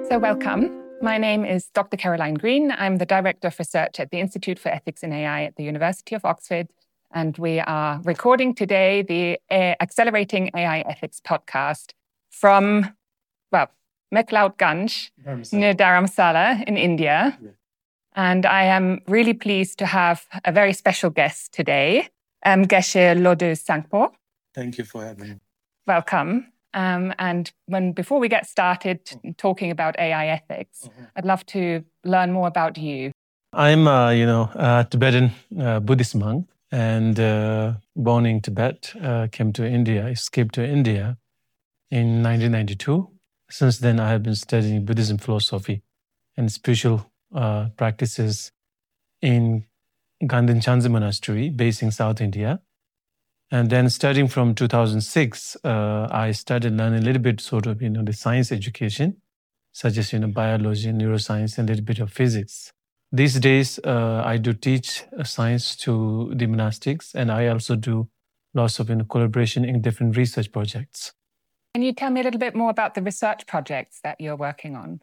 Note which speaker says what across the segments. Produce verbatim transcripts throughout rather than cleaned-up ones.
Speaker 1: So welcome. My name is Doctor Caroline Green. I'm the Director of Research at the Institute for Ethics in A I at the University of Oxford. And we are recording today the uh, Accelerating A I Ethics podcast from, well, McLeod-Ganj near Dharamsala in India. Yeah. And I am really pleased to have a very special guest today, um, Geshe Lodeu Sangpo.
Speaker 2: Thank you for having me.
Speaker 1: Welcome. Um, and when before we get started talking about A I ethics, mm-hmm. I'd love to learn more about you.
Speaker 2: I'm, uh, you know, a Tibetan uh, Buddhist monk and uh, born in Tibet, uh, came to India, escaped to India in nineteen ninety-two. Since then, I have been studying Buddhism philosophy and spiritual uh, practices in Gandhin Chanzi Monastery, based in South India. And then starting from two thousand six, uh, I started learning a little bit sort of, you know, the science education, such as, you know, biology, neuroscience, and a little bit of physics. These days, uh, I do teach science to the monastics, and I also do lots of, you know, collaboration in different research projects.
Speaker 1: Can you tell me a little bit more about the research projects that you're working on?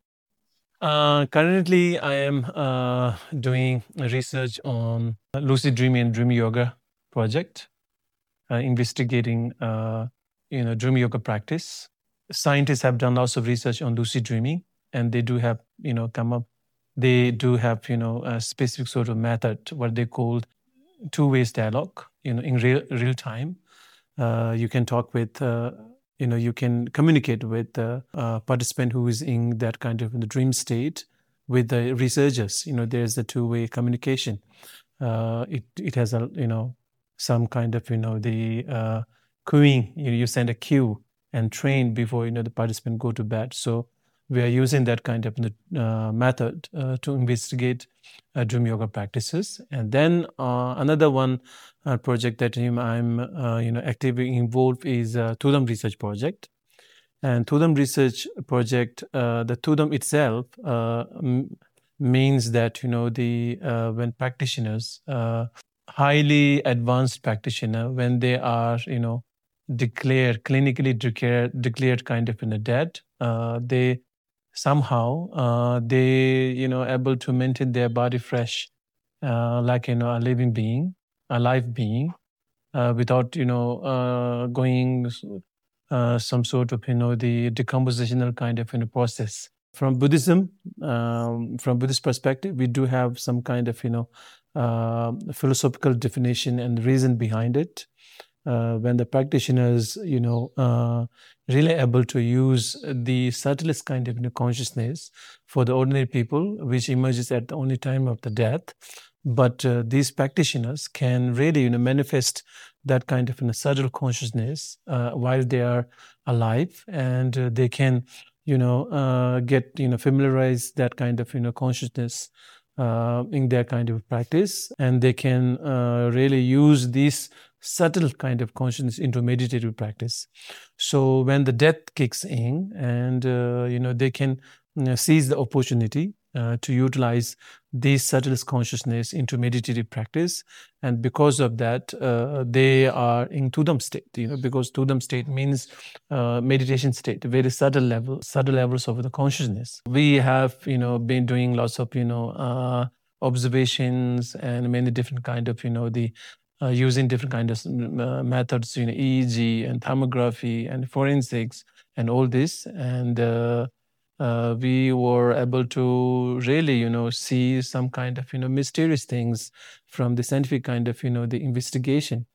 Speaker 2: Uh, currently, I am uh, doing research on lucid dreaming and dream yoga project. Uh, investigating, uh, you know, dream yoga practice. Scientists have done lots of research on lucid dreaming, and they do have, you know, come up. They do have, you know, a specific sort of method, what they call two-way dialogue. You know, in real real time, uh, you can talk with, uh, you know, you can communicate with the uh, participant who is in that kind of in the dream state with the researchers. You know, there's the two-way communication. Uh, it it has a, you know, some kind of, you know, the uh, queuing, you, you send a queue and train before, you know, the participant go to bed. So we are using that kind of uh, method uh, to investigate uh, dream yoga practices. And then uh, another one uh, project that I'm, uh, you know, actively involved is a Tudam research project. And Tudam research project, uh, the Tudam itself uh, m- means that, you know, the uh, when practitioners, uh, highly advanced practitioner, when they are, you know, declared, clinically declared, declared kind of in a dead, uh, they somehow, uh, they, you know, able to maintain their body fresh, uh, like, you know, a living being, a live being, uh, without, you know, uh, going uh, some sort of, you know, the decompositional kind of, you know, process. From Buddhism, um, from Buddhist perspective, we do have some kind of, you know, uh, philosophical definition and reason behind it. Uh, when the practitioners, you know, uh, really able to use the subtlest kind of, you know, consciousness for the ordinary people, which emerges at the only time of the death. But uh, these practitioners can really, you know, manifest that kind of, you know, subtle consciousness uh, while they are alive, and uh, they can, you know, uh, get, you know, familiarize that kind of, you know, consciousness uh, in their kind of practice, and they can uh, really use this subtle kind of consciousness into meditative practice. So when the death kicks in, and uh, you know, they can, you know, seize the opportunity uh, to utilize this subtle consciousness into meditative practice, and because of that, uh, they are in Tudam state. You know, because Tudam state means uh, meditation state, very subtle level, subtle levels of the consciousness. We have, you know, been doing lots of, you know, uh, observations and many different kind of, you know, the Uh, using different kind of uh, methods, you know, E E G and thermography and forensics and all this. And uh, uh, we were able to really, you know, see some kind of, you know, mysterious things from the scientific kind of, you know, the investigation.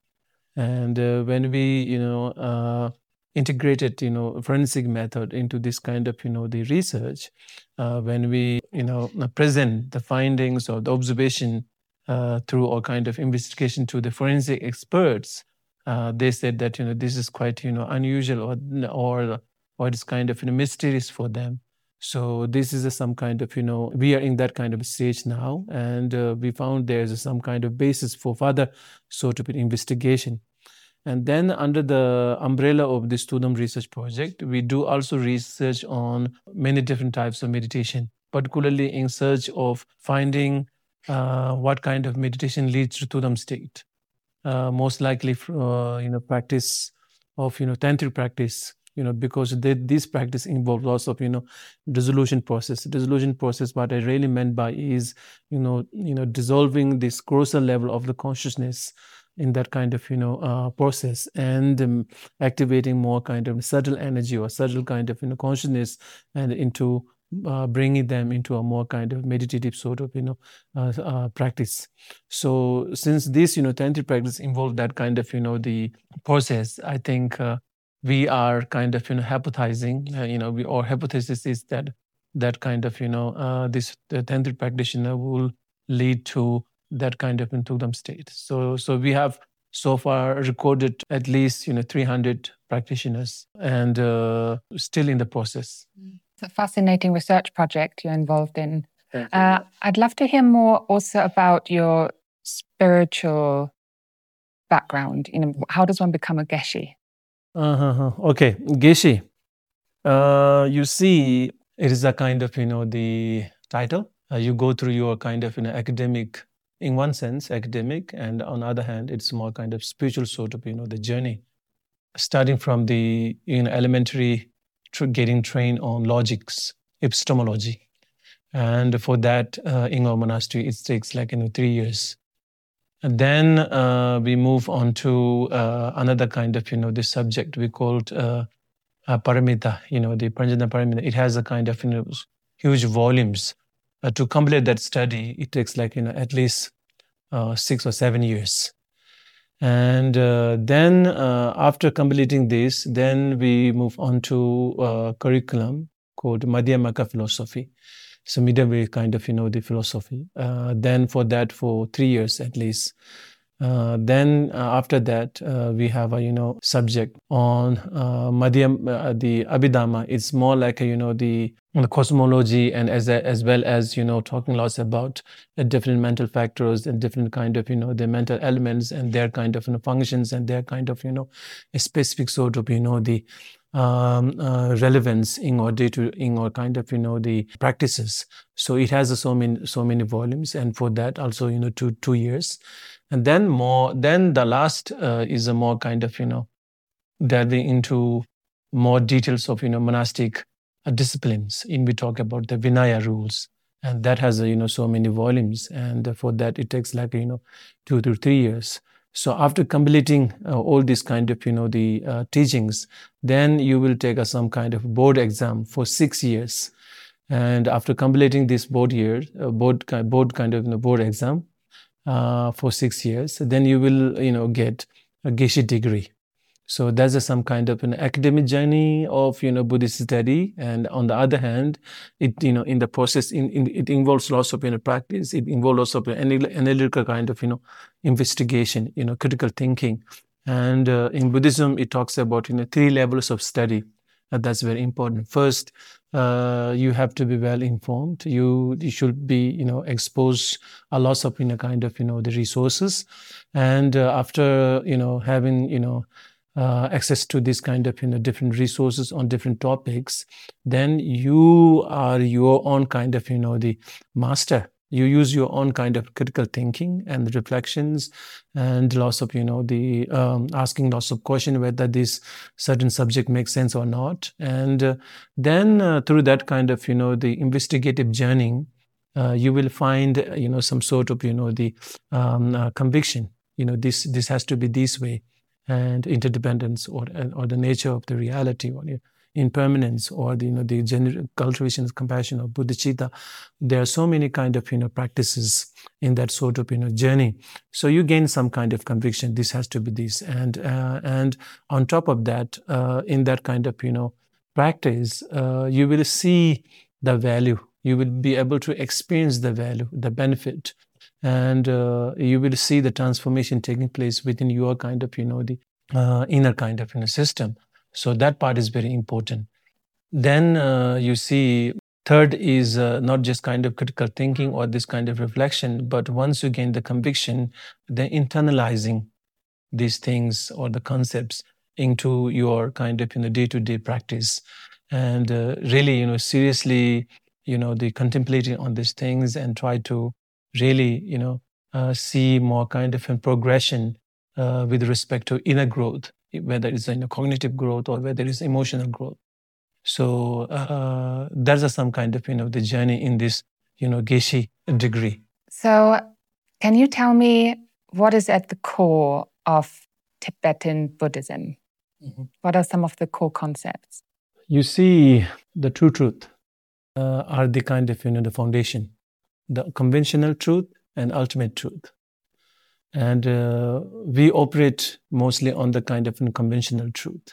Speaker 2: And uh, when we, you know, uh, integrated, you know, forensic method into this kind of, you know, the research, uh, when we, you know, present the findings or the observation Uh, through all kind of investigation to the forensic experts, uh, they said that, you know, this is quite, you know, unusual, or or or it's kind of, you know, mysterious for them. So this is a, some kind of, you know, we are in that kind of stage now, and uh, we found there's some kind of basis for further sort of investigation. And then under the umbrella of this Tudam research project, we do also research on many different types of meditation, particularly in search of finding Uh, what kind of meditation leads to Tudam state. Uh, most likely, uh, you know, practice of, you know, tantric practice you know, because they, this practice involves lots of, you know, dissolution process. Dissolution process, what I really meant by is, you know, you know, dissolving this grosser level of the consciousness in that kind of, you know, uh, process, and um, activating more kind of subtle energy or subtle kind of, you know, consciousness, and into uh, bringing them into a more kind of meditative sort of, you know, uh, uh, practice. So since this, you know, tantric practice involved that kind of, you know, the process, I think uh, we are kind of, you know, hypothesizing, uh, you know, we, our hypothesis is that that kind of, you know, uh, this the tantric practitioner will lead to that kind of Tugdam state. So, so we have so far recorded at least, you know, three hundred practitioners, and uh, still in the process.
Speaker 1: It's a fascinating research project you're involved in. Uh, I'd love to hear more also about your spiritual background. You know, how does one become a Geshe?
Speaker 2: Uh-huh. Okay, Geshe. Uh, you see, it is a kind of, you know, the title. Uh, you go through your kind of, you know, academic, in one sense, academic, and on the other hand, it's more kind of spiritual sort of, you know, the journey, starting from the, you know, elementary, tr- getting trained on logics, epistemology, and for that, uh, in our monastery, it takes like, you know, three years. And then uh, we move on to uh, another kind of, you know, this subject we called uh, uh, Paramita, you know, the Pranjana Paramita. It has a kind of, you know, huge volumes. Uh, to complete that study, it takes like, you know, at least uh, six or seven years. And uh, then uh, after completing this, then we move on to a curriculum called Madhyamaka philosophy. So medium way kind of, you know, the philosophy. Uh, then for that, for three years at least. Uh, then uh, after that, uh, we have a, you know, subject on uh, Madhyam, uh, the Abhidhamma. It's more like a, you know, the, the cosmology, and as a, as well as, you know, talking lots about the different mental factors and different kind of, you know, the mental elements and their kind of, you know, functions and their kind of, you know, a specific sort of, you know, the um, uh, relevance in our day to in our kind of, you know, the practices. So it has a, so many so many volumes, and for that also, you know, two two years. And then more, then the last uh, is a more kind of, you know, delving into more details of, you know, monastic uh, disciplines. In we talk about the Vinaya rules, and that has, uh, you know, so many volumes. And for that, it takes like, you know, two to three years. So after completing uh, all these kind of, you know, the uh, teachings, then you will take a, some kind of board exam for six years. And after completing this board year, uh, board, board kind of, you know, board exam, Uh, for six years, then you will, you know, get a Geshe degree. So that's a, some kind of an academic journey of, you know, Buddhist study. And on the other hand, it, you know, in the process, in, in it involves lots of, you know, practice. It involves lots of analytical kind of, you know, investigation, you know, critical thinking. And uh, in Buddhism, it talks about, you know, three levels of study. And that's very important. First, uh, you have to be well informed. You, you should be, you know, exposed a lot of, you know, kind of, you know, the resources. And uh, after, you know, having, you know, uh, access to this kind of, you know, different resources on different topics, then you are your own kind of, you know, the master. You use your own kind of critical thinking and reflections, and lots of, you know, the um, asking lots of questions whether this certain subject makes sense or not. And uh, then uh, through that kind of, you know, the investigative journey, uh, you will find, uh, you know, some sort of, you know, the um, uh, conviction. You know, this this has to be this way, and interdependence, or or the nature of the reality, or impermanence, or the, you know, the general cultivation of compassion, or bodhicitta. There are so many kind of, you know, practices in that sort of, you know, journey. So you gain some kind of conviction. This has to be this, and uh, and on top of that, uh, in that kind of, you know, practice, uh, you will see the value. You will be able to experience the value, the benefit, and uh, you will see the transformation taking place within your kind of, you know, the uh, inner kind of, you know, system. So that part is very important. Then uh, you see, third is uh, not just kind of critical thinking or this kind of reflection, but once you gain the conviction, then internalizing these things or the concepts into your kind of, you know, day-to-day practice, and uh, really, you know, seriously, you know, the contemplating on these things, and try to really, you know, uh, see more kind of a progression uh, with respect to inner growth. whether it's you know, cognitive growth or whether it's emotional growth. So uh, there's some kind of, you know, the journey in this, you know, Geshe degree.
Speaker 1: So can you tell me what is at the core of Tibetan Buddhism? Mm-hmm. What are some of the core concepts?
Speaker 2: You see, the true truth uh, are the kind of, you know, the foundation, the conventional truth and ultimate truth. And uh, we operate mostly on the kind of conventional truth.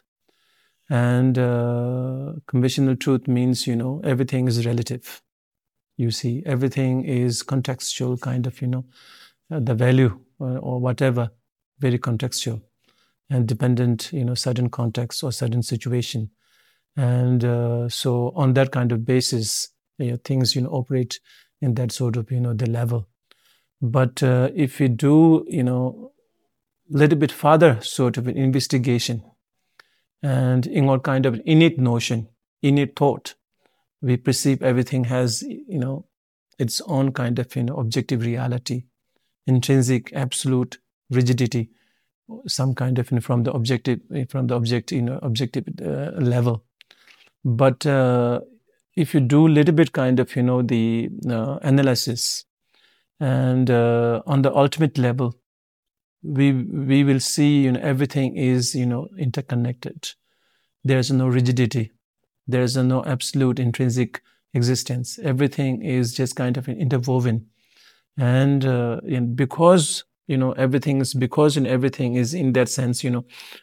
Speaker 2: And uh, conventional truth means, you know, everything is relative. You see, everything is contextual, kind of, you know, uh, the value or, or whatever, very contextual and dependent, you know, certain context or certain situation. And uh, so on that kind of basis, you know, things, you know, operate in that sort of, you know, the level. But uh, if we do, you know, a little bit further sort of an investigation and in our kind of innate notion, innate thought, we perceive everything has, you know, its own kind of, you know, objective reality, intrinsic, absolute rigidity, some kind of, you know, from the objective, from the object, you know, objective uh, level. But uh, if you do a little bit kind of, you know, the uh, analysis, and uh, on the ultimate level, we we will see, you know, everything is, you know, interconnected. There's no rigidity. There's no absolute intrinsic existence. Everything is just kind of interwoven. And uh, in, because, you know, everything is, because in everything is in that sense, you know,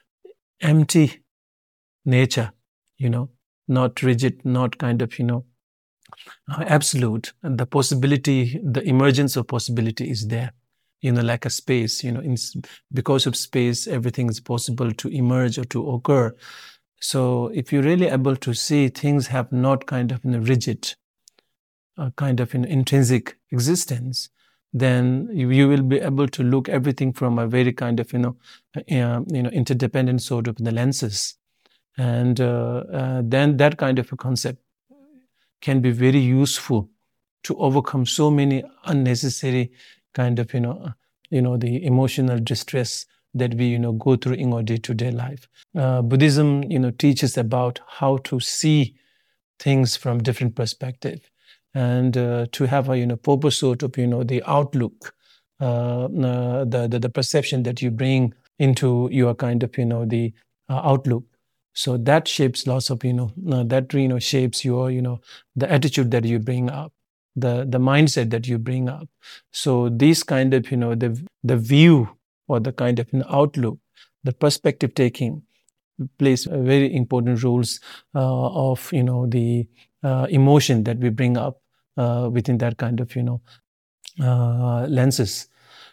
Speaker 2: empty nature, you know, not rigid, not kind of, you know, absolute. And the possibility, the emergence of possibility is there, you know, like a space, you know, in, because of space, everything is possible to emerge or to occur. So if you're really able to see things have not kind of, you know, rigid, uh, kind of, you know, intrinsic existence, then you, you will be able to look everything from a very kind of, you know, uh, you know, interdependent sort of the lenses. And uh, uh, then that kind of a concept can be very useful to overcome so many unnecessary kind of, you know, you know, the emotional distress that we, you know, go through in our day-to-day life. Uh, Buddhism, you know, teaches about how to see things from different perspective, and uh, to have a, you know, proper sort of, you know, the outlook, uh, uh, the, the the perception that you bring into your kind of, you know, the uh, outlook. So that shapes lots of, you know, uh, that, you know, shapes your, you know, the attitude that you bring up, the the mindset that you bring up. So these kind of, you know, the the view or the kind of, you know, outlook, the perspective taking plays very important roles uh, of, you know, the uh, emotion that we bring up uh, within that kind of, you know, uh, lenses.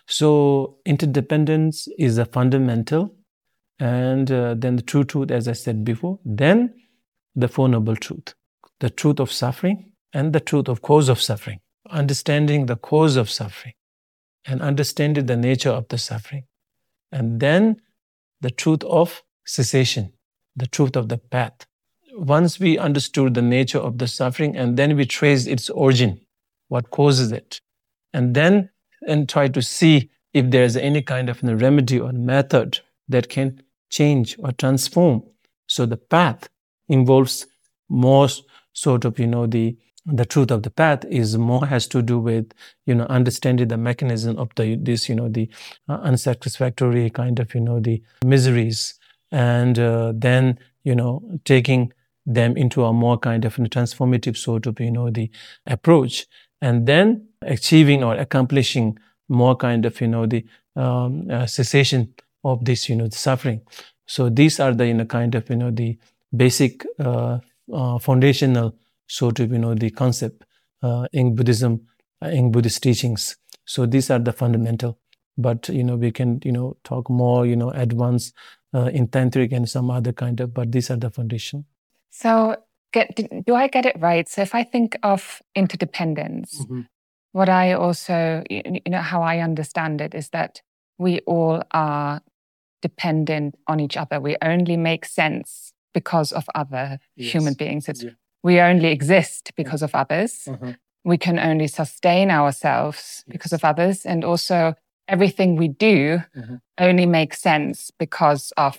Speaker 2: So interdependence is a fundamental, and uh, then the true truth, as I said before, then the Four Noble Truth, the truth of suffering and the truth of cause of suffering, understanding the cause of suffering and understanding the nature of the suffering. And then the truth of cessation, the truth of the path. Once we understood the nature of the suffering, and then we traced its origin, what causes it, and then and try to see if there's any kind of, you know, remedy or method that can change or transform. So the path involves more sort of, you know, the the truth of the path is more has to do with, you know, understanding the mechanism of the this, you know, the uh, unsatisfactory kind of, you know, the miseries, and uh, then, you know, taking them into a more kind of, you know, transformative sort of, you know, the approach, and then achieving or accomplishing more kind of, you know, the um, uh, cessation of this, you know, the suffering. So these are the, you know, kind of, you know, the basic uh, uh, foundational sort of, you know, the concept uh, in Buddhism, uh, in Buddhist teachings. So these are the fundamental. But, you know, we can, you know, talk more, you know, advanced uh, in Tantric and some other kind of, but these are the foundation.
Speaker 1: So get, do I get it right? So if I think of interdependence, mm-hmm. what I also, you know, how I understand it is that we all are dependent on each other. We only make sense because of other yes. human beings. It's, yeah. We only exist because of others. Uh-huh. We can only sustain ourselves yes. because of others. And also everything we do uh-huh. only makes sense because of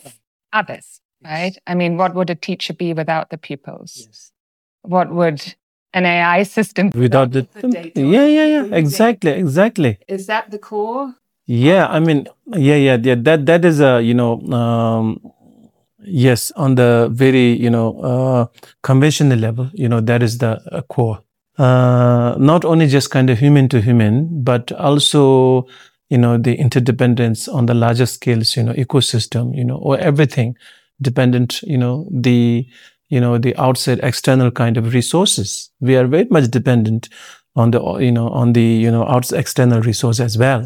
Speaker 1: others, right? I mean, what would a teacher be without the pupils?
Speaker 2: Yes.
Speaker 1: What would an A I system be
Speaker 2: Without the,
Speaker 1: the data?
Speaker 2: yeah, yeah, yeah, exactly, exactly.
Speaker 1: Is that the core?
Speaker 2: Yeah, I mean, yeah, yeah, yeah. That that is a you know, um, yes, on the very you know uh, conventional level, you know, that is the uh, core. Uh, not only just kind of human to human, but also you know the interdependence on the larger scales, you know, ecosystem, you know, or everything dependent, you know, the you know the outside external kind of resources. We are very much dependent on the you know on the you know outside external resource as well.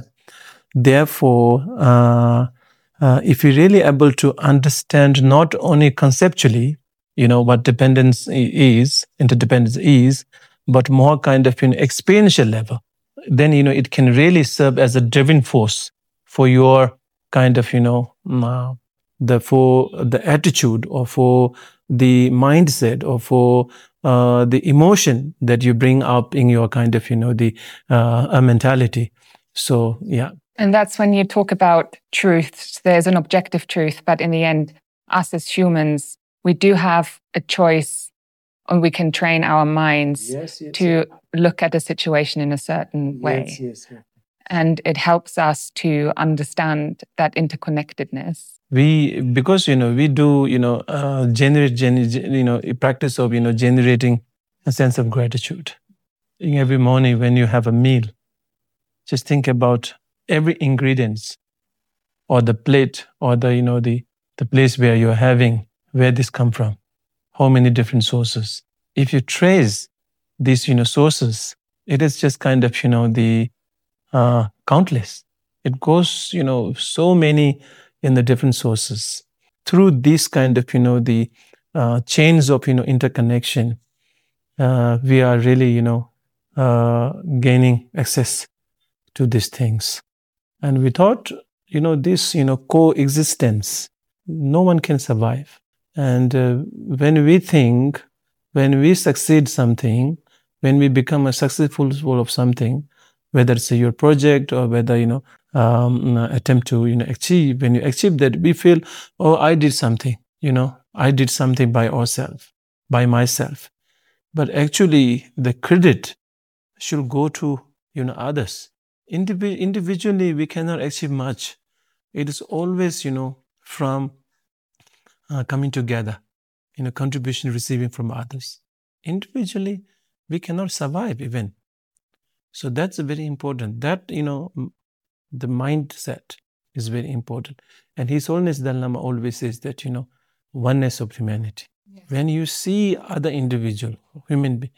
Speaker 2: Therefore, uh, uh, if you're really able to understand not only conceptually, you know, what dependence is, interdependence is, but more kind of you know, experiential level, then, you know, it can really serve as a driving force for your kind of, you know, uh, the for the attitude or for the mindset or for uh, the emotion that you bring up in your kind of, you know, the uh, mentality. So, yeah.
Speaker 1: And that's when you talk about truth. There's an objective truth, but in the end, us as humans, we do have a choice, and we can train our minds
Speaker 2: yes, yes,
Speaker 1: to
Speaker 2: yes.
Speaker 1: look at a situation in a certain way.
Speaker 2: Yes, yes, yes.
Speaker 1: And it helps us to understand that interconnectedness.
Speaker 2: We, because, you know, we do, you know, uh, generate, gen, you know, a practice of, you know, generating a sense of gratitude. In every morning when you have a meal, just think about every ingredients or the plate or the, you know, the, the place where you're having, where this come from, how many different sources. If you trace these, you know, sources, it is just kind of, you know, the uh, countless. It goes, you know, so many in the different sources. Through this kind of, you know, the uh, chains of, you know, interconnection, uh, we are really, you know, uh, gaining access to these things. And without, you know, this, you know, coexistence, no one can survive. And uh, when we think, when we succeed something, when we become a successful of something, whether it's your project or whether, you know, um, attempt to, you know, achieve, when you achieve that, we feel, oh, I did something, you know, I did something by ourselves, by myself. But actually, the credit should go to, you know, others. Indiv- individually, we cannot achieve much. It is always, you know, from uh, coming together, you know, contribution receiving from others. Individually, we cannot survive even. So that's very important. That, you know, the mindset is very important. And His Holiness Dalai Lama always says that, you know, oneness of humanity. Yes. When you see other individual, human being,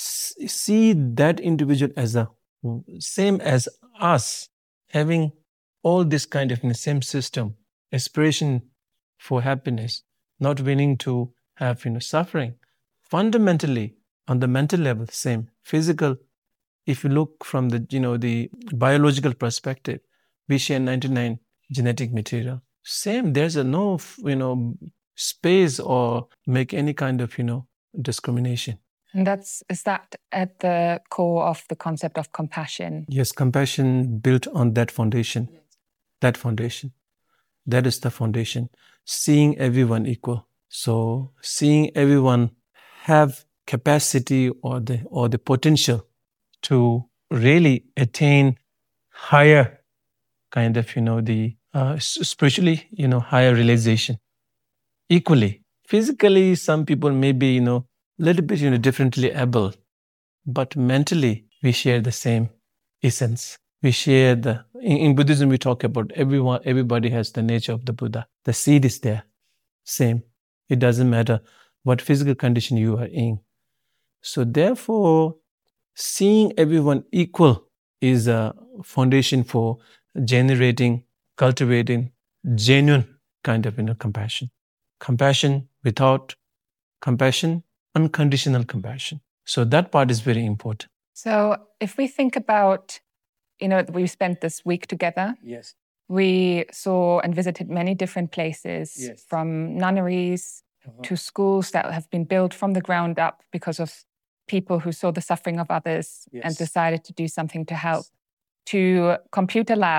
Speaker 2: see that individual as a same as us, having all this kind of in the same system, aspiration for happiness, not willing to have, you know, suffering. Fundamentally, on the mental level, same. Physical, if you look from the, you know, the biological perspective, we share ninety-nine genetic material. Same, there's a no, you know, space or make any kind of, you know, discrimination.
Speaker 1: And that's, is that at the core of the concept of compassion?
Speaker 2: Yes, compassion built on that foundation. Yes. That foundation. That is the foundation. Seeing everyone equal. So seeing everyone have capacity or the or the potential to really attain higher kind of, you know, the uh, spiritually, you know, higher realization. Equally. Physically, some people may be, you know, a little bit, you know, differently able, but mentally, we share the same essence. We share the, in, in Buddhism, we talk about everyone, everybody has the nature of the Buddha. The seed is there, same. It doesn't matter what physical condition you are in. So therefore, seeing everyone equal is a foundation for generating, cultivating genuine kind of, you know, compassion. Compassion without compassion, unconditional compassion. So that part is very important.
Speaker 1: So if we think about, you know, we spent this week together.
Speaker 2: Yes.
Speaker 1: We saw and visited many different places,
Speaker 2: yes.
Speaker 1: from nunneries uh-huh. to schools that have been built from the ground up because of people who saw the suffering of others yes. and decided to do something to help, to computer labs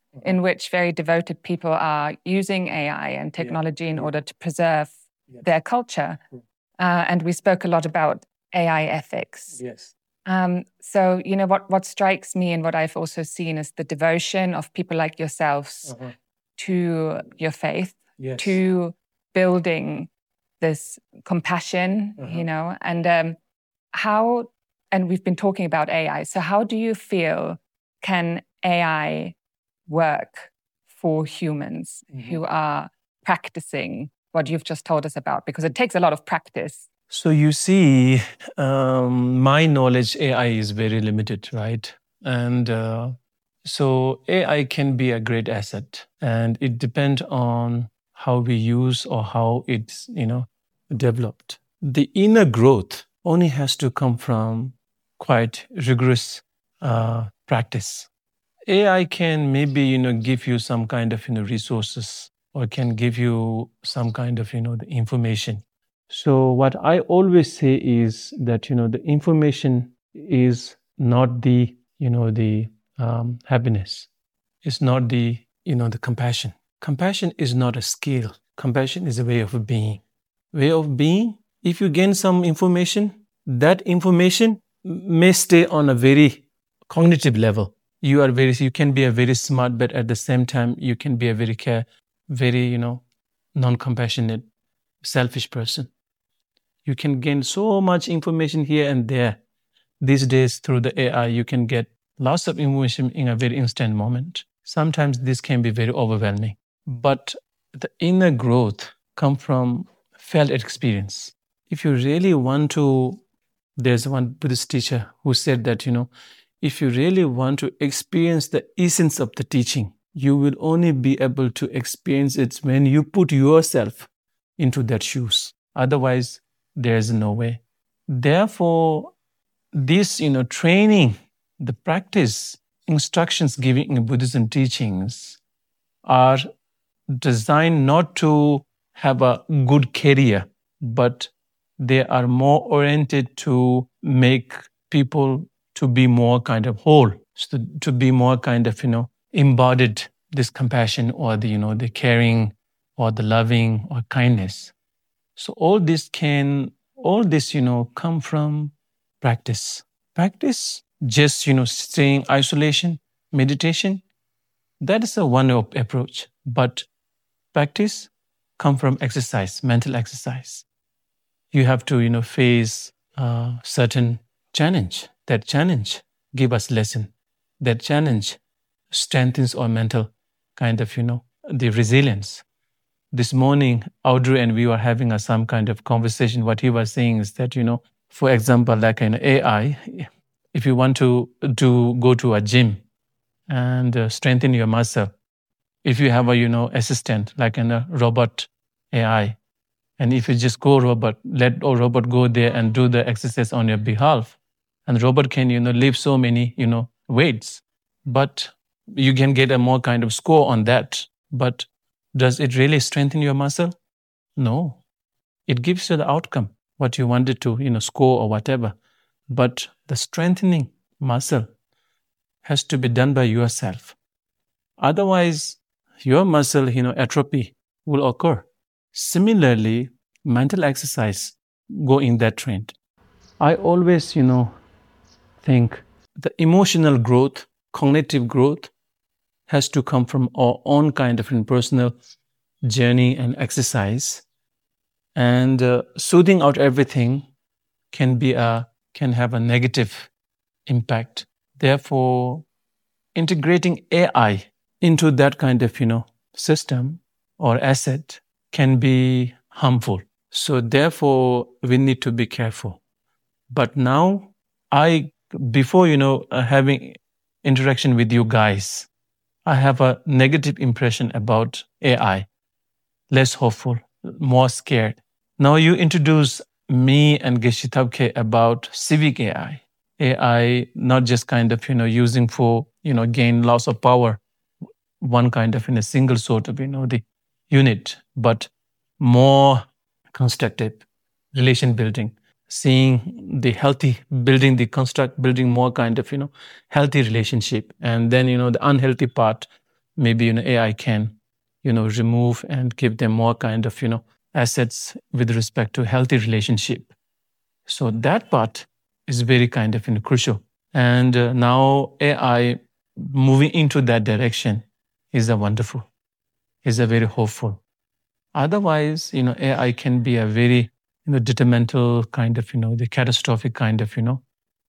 Speaker 1: mm-hmm. in which very devoted people are using A I and technology yeah. in yeah. order to preserve yes. their culture. Mm. Uh, and we spoke a lot about A I ethics.
Speaker 2: Yes.
Speaker 1: Um, so, you know, what, what strikes me and what I've also seen is the devotion of people like yourselves uh-huh. to your faith, yes. to building this compassion, uh-huh. you know, and um, how, and we've been talking about A I, so how do you feel can A I work for humans mm-hmm. who are practicing what you've just told us about? Because it takes a lot of practice.
Speaker 2: So you see, um, my knowledge, A I is very limited, right? And uh, so A I can be a great asset, and it depends on how we use or how it's, you know, developed. The inner growth only has to come from quite rigorous uh, practice. A I can maybe, you know, give you some kind of, you know, resources, or can give you some kind of, you know, the information. So what I always say is that, you know, the information is not the, you know, the um, happiness. It's not the, you know, the compassion. Compassion is not a skill. Compassion is a way of being. Way of being, if you gain some information, that information may stay on a very cognitive level. You are very, you can be a very smart, but at the same time, you can be a very care, very, you know, non-compassionate, selfish person. You can gain so much information here and there. These days, through the A I, you can get lots of information in a very instant moment. Sometimes this can be very overwhelming. But the inner growth comes from felt experience. If you really want to, there's one Buddhist teacher who said that, you know, if you really want to experience the essence of the teaching, you will only be able to experience it when you put yourself into their shoes. Otherwise, there's no way. Therefore, this, you know, training, the practice, instructions given in Buddhism teachings are designed not to have a good career, but they are more oriented to make people to be more kind of whole, so to be more kind of, you know, embodied this compassion or the, you know, the caring or the loving or kindness. So all this can, all this, you know, come from practice. Practice, just, you know, staying isolation, meditation, that is a one approach. But practice come from exercise, mental exercise. You have to, you know, face a certain challenge. That challenge give us lesson. That challenge strengthens our mental kind of, you know, the resilience. This morning, Audrey and we were having a, some kind of conversation. What he was saying is that, you know, for example, like in A I, if you want to do go to a gym and uh, strengthen your muscle, if you have a, you know, assistant like in a robot A I, and if you just go robot, let a robot go there and do the exercise on your behalf, and robot can, you know, lift so many, you know, weights, but you can get a more kind of score on that. But does it really strengthen your muscle? No. It gives you the outcome, what you wanted to, you know, score or whatever. But the strengthening muscle has to be done by yourself. Otherwise, your muscle, you know, atrophy will occur. Similarly, mental exercise go in that trend. I always, you know, think the emotional growth, cognitive growth has to come from our own kind of personal journey and exercise. And uh, soothing out everything can be a can have a negative impact. Therefore, integrating A I into that kind of, you know, system or asset can be harmful. So therefore, we need to be careful. But now, I before, you know, uh, having interaction with you guys, I have a negative impression about A I, less hopeful, more scared. Now you introduce me and Geshe Tabke about civic A I. A I not just kind of, you know, using for, you know, gain loss of power, one kind of in a single sort of, you know, the unit, but more constructive relation building, seeing the healthy, building the construct, building more kind of, you know, healthy relationship. And then, you know, the unhealthy part, maybe, you know, A I can, you know, remove and give them more kind of, you know, assets with respect to healthy relationship. So that part is very kind of, you know, crucial. And uh, now A I moving into that direction is a wonderful, is a very hopeful. Otherwise, you know, A I can be a very, you know, detrimental kind of, you know, the catastrophic kind of, you know.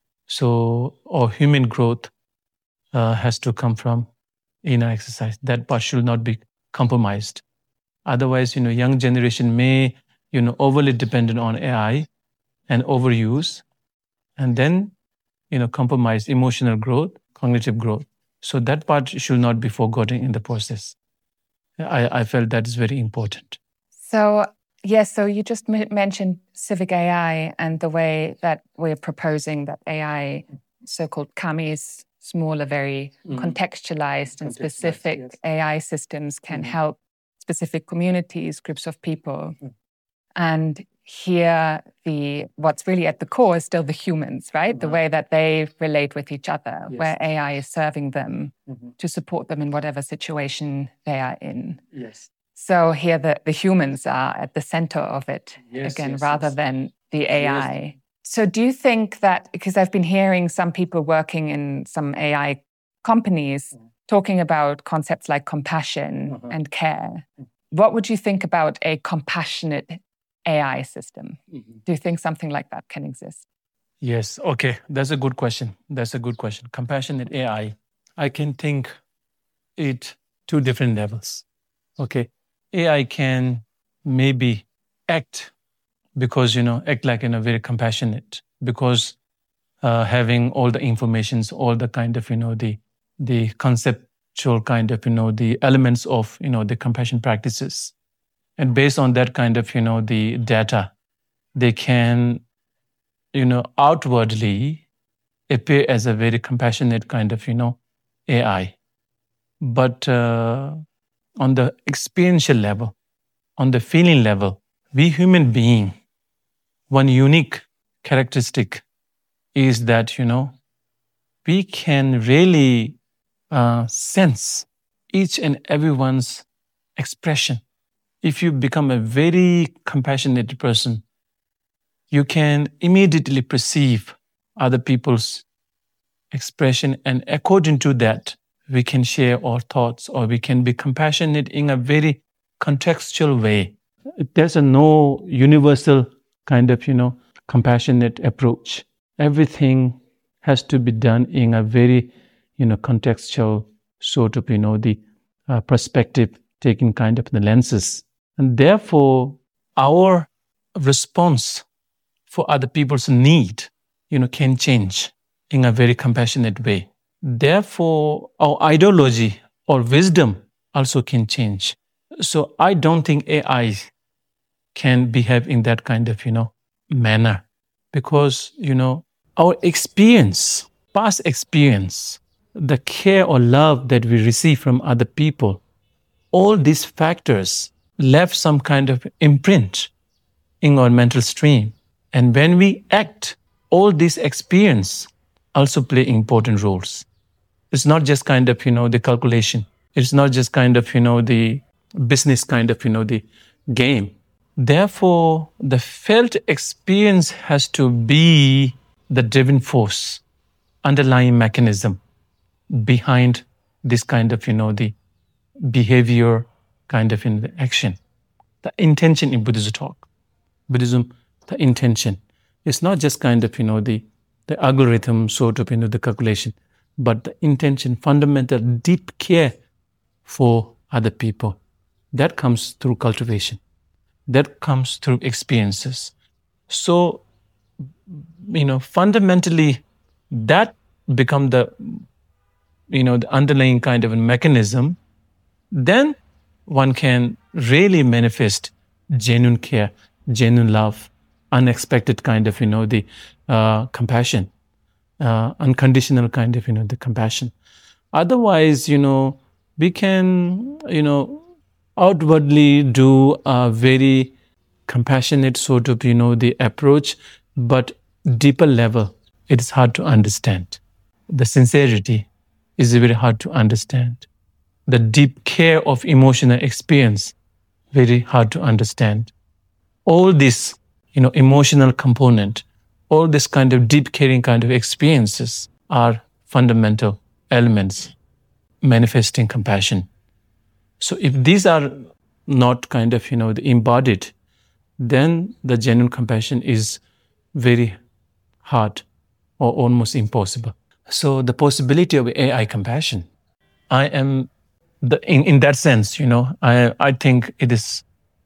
Speaker 2: So, or human growth uh, has to come from inner exercise. That part should not be compromised. Otherwise, you know, young generation may, you know, overly dependent on A I and overuse, and then, you know, compromise emotional growth, cognitive growth. So that part should not be forgotten in the process. I, I felt that is very important.
Speaker 1: So, yes, so you just m- mentioned civic A I and the way that we're proposing that A I, so-called Kamis, smaller, very mm. contextualized and specific yes. A I systems can mm. help specific communities, groups of people. Mm. And here, the what's really at the core is still the humans, right? Mm-hmm. The way that they relate with each other, yes. where A I is serving them mm-hmm. to support them in whatever situation they are in.
Speaker 2: Yes.
Speaker 1: So here the, the humans are at the center of it, yes, again, yes, rather yes. than the A I. Yes. So do you think that, because I've been hearing some people working in some A I companies mm-hmm. talking about concepts like compassion mm-hmm. and care, what would you think about a compassionate A I system? Mm-hmm. Do you think something like that can exist?
Speaker 2: Yes. Okay. That's a good question. That's a good question. Compassionate A I, I can think it two different levels. Okay. A I can maybe act because, you know, act like, you know, very compassionate because uh, having all the informations, all the kind of, you know, the, the conceptual kind of, you know, the elements of, you know, the compassion practices. And based on that kind of, you know, the data, they can, you know, outwardly appear as a very compassionate kind of, you know, A I. But uh, on the experiential level, on the feeling level, we human being, one unique characteristic is that, you know, we can really uh, sense each and everyone's expression. If you become a very compassionate person, you can immediately perceive other people's expression, and according to that, we can share our thoughts, or we can be compassionate in a very contextual way. There's a no universal kind of, you know, compassionate approach. Everything has to be done in a very, you know, contextual sort of, you know, the uh, perspective, taking kind of the lenses. And therefore, our response for other people's need, you know, can change in a very compassionate way. Therefore, our ideology or wisdom also can change. So I don't think A I can behave in that kind of, you know, manner because, you know, our experience, past experience, the care or love that we receive from other people, all these factors left some kind of imprint in our mental stream. And when we act, all this experience also play important roles. It's not just kind of, you know, the calculation. It's not just kind of, you know, the business kind of, you know, the game. Therefore, the felt experience has to be the driving force, underlying mechanism behind this kind of, you know, the behavior kind of in the action. The intention in Buddhism talk. Buddhism, the intention. It's not just kind of, you know, the, the algorithm sort of, you know, the calculation, but the intention, fundamental, deep care for other people. That comes through cultivation. That comes through experiences. So, you know, fundamentally, that become the, you know, the underlying kind of a mechanism. Then one can really manifest genuine care, genuine love, unexpected kind of, you know, the uh, compassion, uh, unconditional kind of, you know, the compassion. Otherwise, you know, we can, you know, outwardly do a very compassionate sort of, you know, the approach, but deeper level, it is hard to understand. The sincerity is very hard to understand. the deep care of emotional experience, very hard to understand. All this, you know, emotional component, all this kind of deep caring kind of experiences are fundamental elements manifesting compassion. So if these are not kind of, you know, embodied, then the genuine compassion is very hard or almost impossible. So the possibility of A I compassion, I am, the, in, in that sense, you know, I, I think it is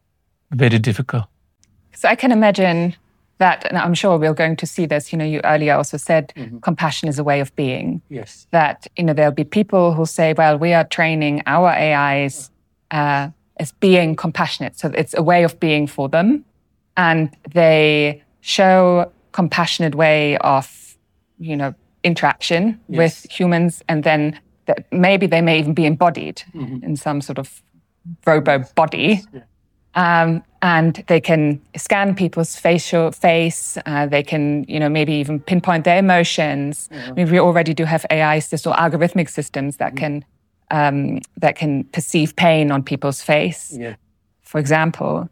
Speaker 2: very difficult.
Speaker 1: So I can imagine that, and I'm sure we're going to see this, you know, you earlier also said mm-hmm. compassion is a way of being.
Speaker 2: Yes.
Speaker 1: That, you know, there'll be people who say, well, we are training our A Is uh, as being compassionate. So it's a way of being for them. And they show compassionate way of, you know, interaction yes. with humans. And then that maybe they may even be embodied mm-hmm. in some sort of robo body. Yes. Yeah. Um, and they can scan people's facial face. Uh, they can, you know, maybe even pinpoint their emotions. Yeah. I mean, we already do have A I systems or algorithmic systems that mm-hmm. can um, that can perceive pain on people's face, yeah. for example.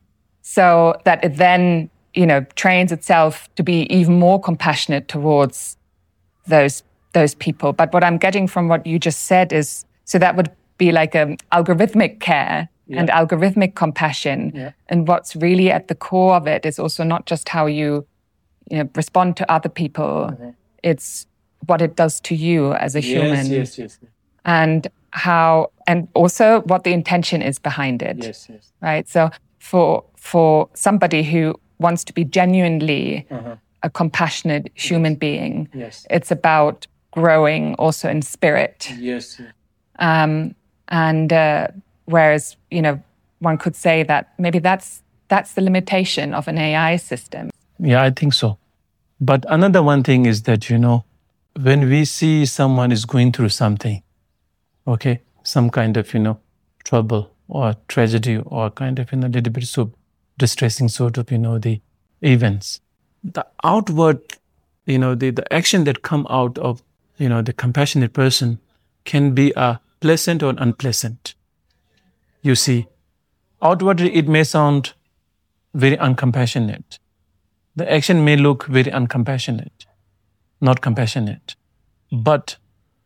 Speaker 1: So that it then, you know, trains itself to be even more compassionate towards those those people. But what I'm getting from what you just said is, so that would be like an algorithmic care. Yeah. And algorithmic compassion. Yeah. And what's really at the core of it is also not just how you, you know, respond to other people. Mm-hmm. It's what it does to you as a
Speaker 2: yes,
Speaker 1: human.
Speaker 2: Yes, yes, yes.
Speaker 1: And how, and also what the intention is behind it.
Speaker 2: Yes, yes.
Speaker 1: Right? So for for somebody who wants to be genuinely uh-huh. a compassionate human yes. being,
Speaker 2: yes.
Speaker 1: it's about growing also in spirit.
Speaker 2: Yes. yes.
Speaker 1: Um, and uh, Whereas, you know, one could say that maybe that's that's the limitation of an A I system.
Speaker 2: Yeah, I think so. But another one thing is that, you know, when we see someone is going through something, okay, some kind of, you know, trouble or tragedy or kind of, you know, a little bit so distressing sort of, you know, the events, the outward, you know, the, the action that come out of, you know, the compassionate person can be a pleasant or unpleasant. You see, outwardly it may sound very uncompassionate. The action may look very uncompassionate, not compassionate. But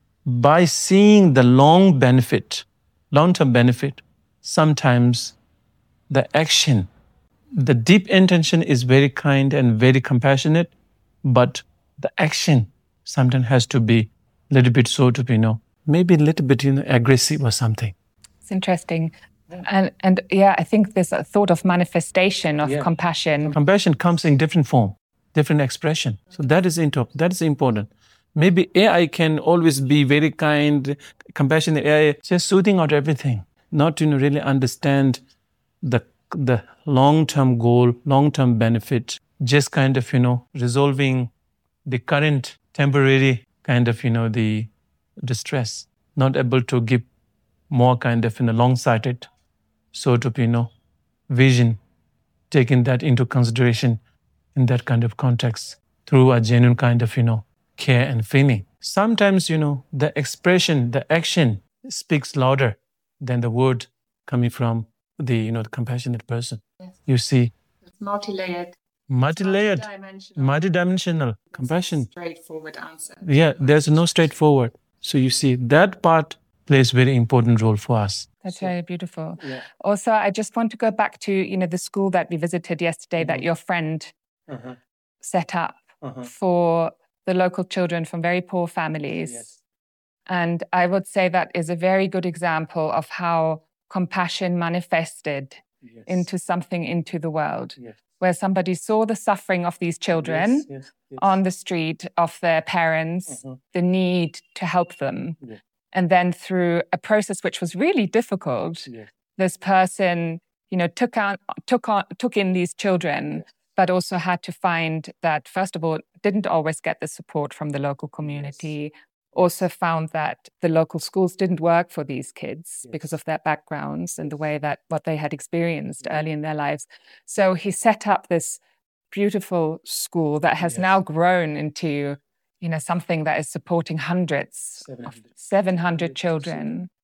Speaker 2: by seeing the long benefit, long-term benefit, sometimes the action, the deep intention is very kind and very compassionate, but the action sometimes has to be a little bit sort of, you know, maybe a little bit, you know, aggressive or something.
Speaker 1: It's interesting. And, and yeah, I think this thought of manifestation of
Speaker 2: yeah.
Speaker 1: compassion.
Speaker 2: Compassion comes in different form, different expression. So that is into, that is important. Maybe A I can always be very kind, compassionate A I, just soothing out everything, not to you know, really understand the the long-term goal, long-term benefit, just kind of, you know, resolving the current temporary kind of, you know, the distress, not able to give more kind of, you know, long-sighted sort of, you know, vision, taking that into consideration in that kind of context through a genuine kind of, you know, care and feeling. Sometimes, you know, the expression, the action speaks louder than the word coming from the, you know, the compassionate person. Yes. You see.
Speaker 1: It's multi-layered.
Speaker 2: Multi-layered.
Speaker 1: Multi-dimensional.
Speaker 2: Multi-dimensional. Compassion.
Speaker 1: Straightforward answer.
Speaker 2: Yeah, there's no straightforward. So you see, that part plays very important role for us.
Speaker 1: That's very beautiful. Yeah. Also, I just want to go back to, you know, the school that we visited yesterday mm-hmm. that your friend uh-huh. set up uh-huh. for the local children from very poor families.
Speaker 2: Yes.
Speaker 1: And I would say that is a very good example of how compassion manifested yes. into something into the world,
Speaker 2: yes.
Speaker 1: where somebody saw the suffering of these children yes, yes, yes. on the street of their parents, uh-huh. the need to help them. Yes. And then through a process which was really difficult, yes. this person, you know, took out, took on, took in these children, yes. but also had to find that, first of all, didn't always get the support from the local community. Yes. Also found that the local schools didn't work for these kids yes. because of their backgrounds and the way that what they had experienced yes. early in their lives. So he set up this beautiful school that has yes. now grown into, you know, something that is supporting hundreds, seven hundred, of seven hundred children.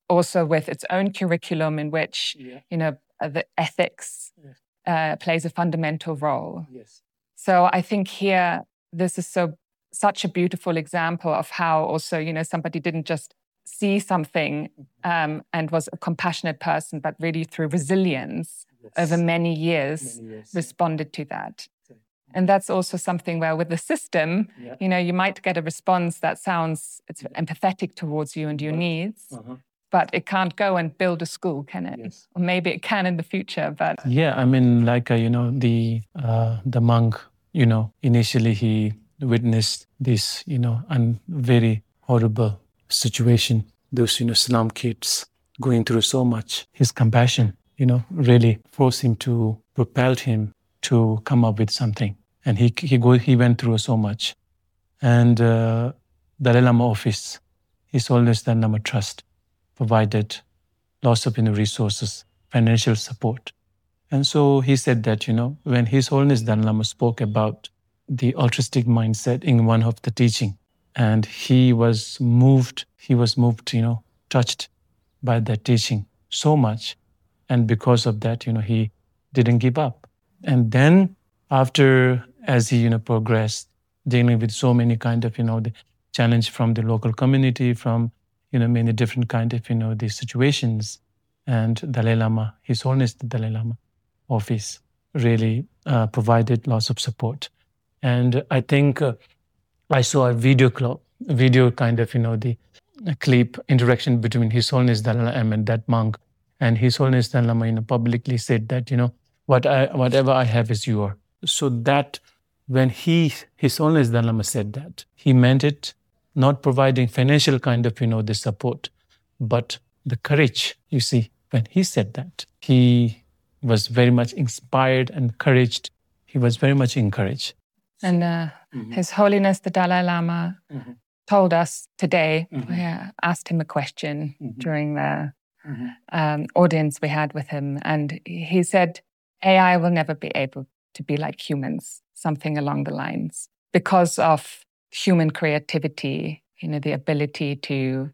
Speaker 1: also with its own curriculum in which, yeah. you know, the ethics yes. uh, plays a fundamental role. Yes. So I think here, this is so such a beautiful example of how also, you know, somebody didn't just see something um, and was a compassionate person, but really through resilience yes. over many years, many years responded yeah. to that. Okay. And that's also something where with the system, yeah. you know, you might get a response that sounds it's yeah. empathetic towards you and your needs, uh-huh. but it can't go and build a school, can it? Yes. Or maybe it can in the future, but...
Speaker 2: Yeah, I mean, like, uh, you know, the uh, the monk, you know, initially he witnessed this, you know, and very horrible situation. Those, you know, slum kids going through so much. His compassion, you know, really forced him to, propelled him to come up with something. And he he go he went through so much. And uh, Dalai Lama office, His Holiness Dalai Lama Trust, provided lots of, you know, resources, financial support. And so he said that, you know, when His Holiness Dalai Lama spoke about the altruistic mindset in one of the teaching, and he was moved, he was moved, you know, touched by that teaching so much. And because of that, you know, he didn't give up. And then after, as he, you know, progressed, dealing with so many kind of, you know, the challenge from the local community, from, you know, many different kind of, you know, these situations. And Dalai Lama, His Holiness the Dalai Lama office really uh, provided lots of support. And I think uh, I saw a video clip, video kind of, you know, the clip interaction between His Holiness Dalai Lama and that monk. And His Holiness Dalai Lama, you know, publicly said that, you know, what I, whatever I have is yours. So that when he, His Holiness Dalai Lama said that, he meant it, not providing financial kind of, you know, the support, but the courage, you see, when he said that, he was very much inspired and encouraged. He was very much encouraged.
Speaker 1: And uh, mm-hmm. His Holiness the Dalai Lama mm-hmm. told us today, mm-hmm. we asked him a question mm-hmm. during the mm-hmm. um, audience we had with him. And he said, A I will never be able to be like humans, something along the lines, because of human creativity, you know, the ability to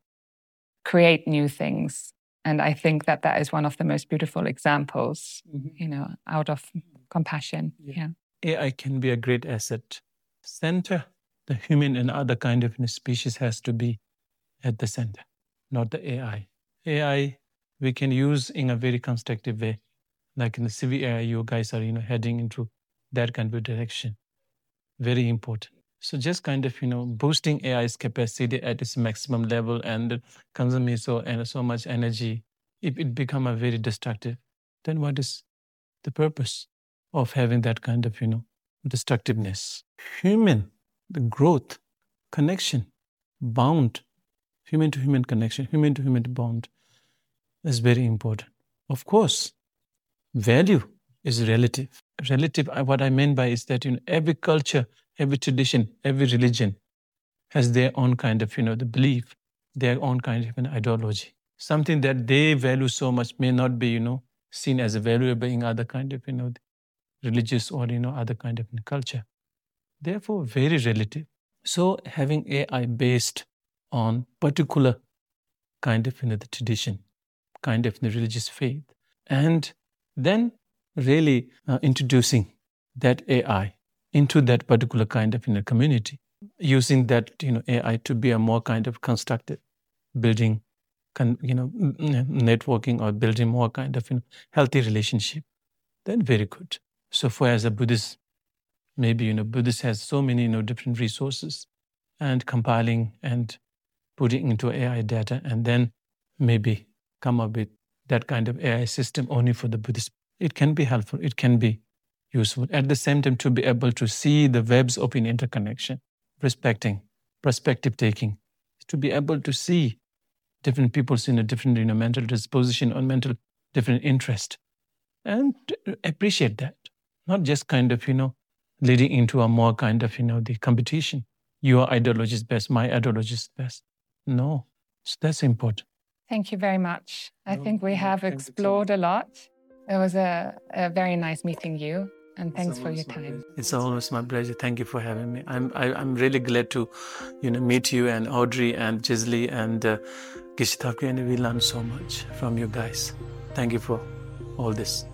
Speaker 1: create new things. And I think that that is one of the most beautiful examples, mm-hmm. you know, out of compassion. Yeah. yeah.
Speaker 2: A I can be a great asset. Center, the human and other kind of species has to be at the center, not the A I. A I, we can use in a very constructive way. Like in the C V A I, you guys are, you know, heading into that kind of direction. Very important. So just kind of, you know, boosting A I's capacity at its maximum level and consuming so, and so much energy, if it become a very destructive, then what is the purpose of having that kind of, you know, destructiveness? Human, the growth, connection, bound, human to human connection, human to human bond is very important. Of course, value is relative. Relative, what I mean by is that, you know, every culture, every tradition, every religion has their own kind of, you know, the belief, their own kind of an ideology. Something that they value so much may not be, you know, seen as a valuable in other kind of, you know, religious or, you know, other kind of culture. Therefore, very relative. So having A I based on particular kind of, you know, the tradition, kind of the religious faith, and then really uh, introducing that A I into that particular kind of, you know, community, using that, you know, A I to be a more kind of constructive, building, con, you know, networking or building more kind of, you know, healthy relationship, then very good. So for as a Buddhist, maybe, you know, Buddhist has so many, you know, different resources and compiling and putting into A I data and then maybe come up with that kind of A I system only for the Buddhist. It can be helpful. It can be useful. At the same time, to be able to see the webs of an interconnection, respecting, perspective taking, to be able to see different people's in a different, you know, mental disposition or mental different interest and appreciate that. Not just kind of, you know, leading into a more kind of, you know, the competition. Your ideology is best, my ideology is best. No, so that's important.
Speaker 1: Thank you very much. I no, think we have explored a lot. It was a, a very nice meeting you, and thanks for your time.
Speaker 2: It's always my pleasure. Thank you for having me. I'm I, I'm really glad to, you know, meet you and Audrey and Gisli and uh, Kishitaki, and we learned so much from you guys. Thank you for all this.